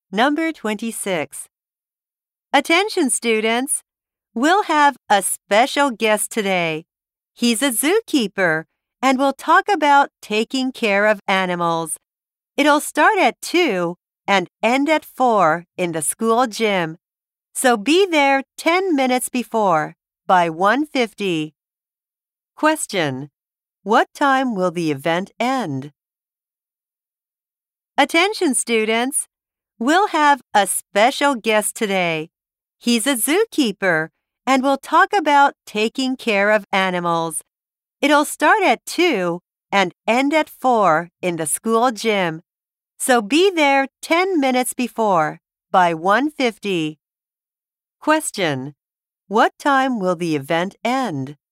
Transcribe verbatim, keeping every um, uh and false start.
Number twenty-six. Attention, students! We'll have a special guest today. He's a zookeeper, and we'll talk about taking care of animals. It'll start at two and end at four in the school gym. So be there ten minutes before, by one fifty. Question: what time will the event end? Attention, students! We'll have a special guest today. He's a zookeeper, and we'll talk about taking care of animals. It'll start at two and end at four in the school gym. So be there ten minutes before, by one fifty. Question: what time will the event end?